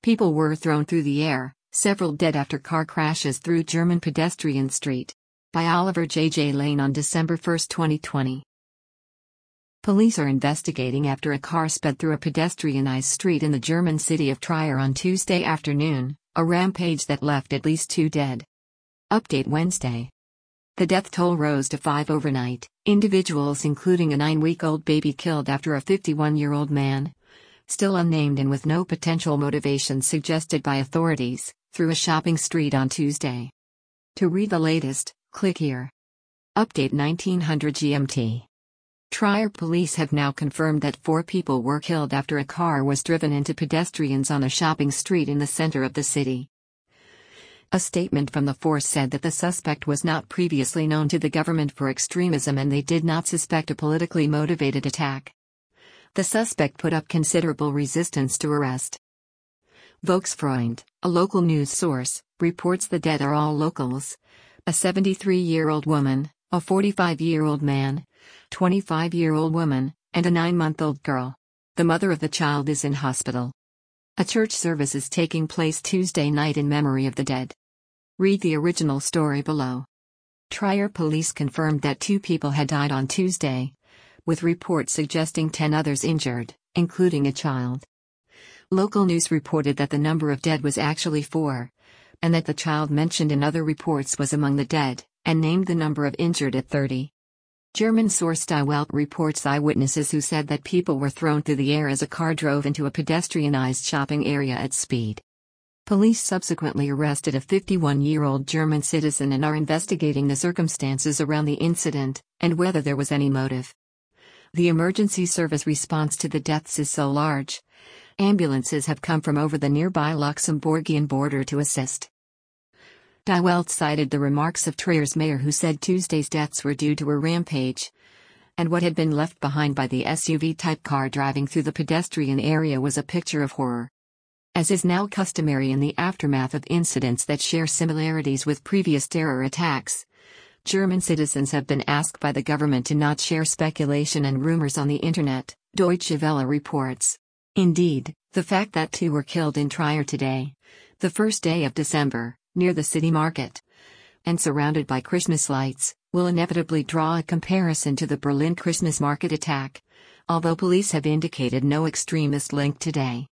People were thrown through the air, several dead after car crashes through German pedestrian street. By Oliver J. Lane on December 1, 2020. Police are investigating after a car sped through a pedestrianized street in the German city of Trier on Tuesday afternoon, a rampage that left at least 2 dead. Update Wednesday. The death toll rose to 5 overnight, individuals including a 9-week-old baby killed after a 51-year-old man, still unnamed and with no potential motivation suggested by authorities, through a shopping street on Tuesday. To read the latest, click here. Update 1900 GMT. Trier police have now confirmed that 4 people were killed after a car was driven into pedestrians on a shopping street in the center of the city. A statement from the force said that the suspect was not previously known to the government for extremism and they did not suspect a politically motivated attack. The suspect put up considerable resistance to arrest. Volksfreund, a local news source, reports the dead are all locals: a 73-year-old woman, a 45-year-old man, 25-year-old woman, and a 9-month-old girl. The mother of the child is in hospital. A church service is taking place Tuesday night in memory of the dead. Read the original story below. Trier police confirmed that 2 people had died on Tuesday, with reports suggesting 10 others injured, including a child. Local news reported that the number of dead was actually 4, and that the child mentioned in other reports was among the dead, and named the number of injured at 30. German source Die Welt reports eyewitnesses who said that people were thrown through the air as a car drove into a pedestrianized shopping area at speed. Police subsequently arrested a 51-year-old German citizen and are investigating the circumstances around the incident, and whether there was any motive. The emergency service response to the deaths is so large. Ambulances have come from over the nearby Luxembourgian border to assist. Die Welt cited the remarks of Trier's mayor who said Tuesday's deaths were due to a rampage, and what had been left behind by the SUV-type car driving through the pedestrian area was a picture of horror. As is now customary in the aftermath of incidents that share similarities with previous terror attacks, German citizens have been asked by the government to not share speculation and rumors on the internet, Deutsche Welle reports. Indeed, the fact that 2 were killed in Trier today, the first day of December, near the city market, and surrounded by Christmas lights, will inevitably draw a comparison to the Berlin Christmas market attack, although police have indicated no extremist link today.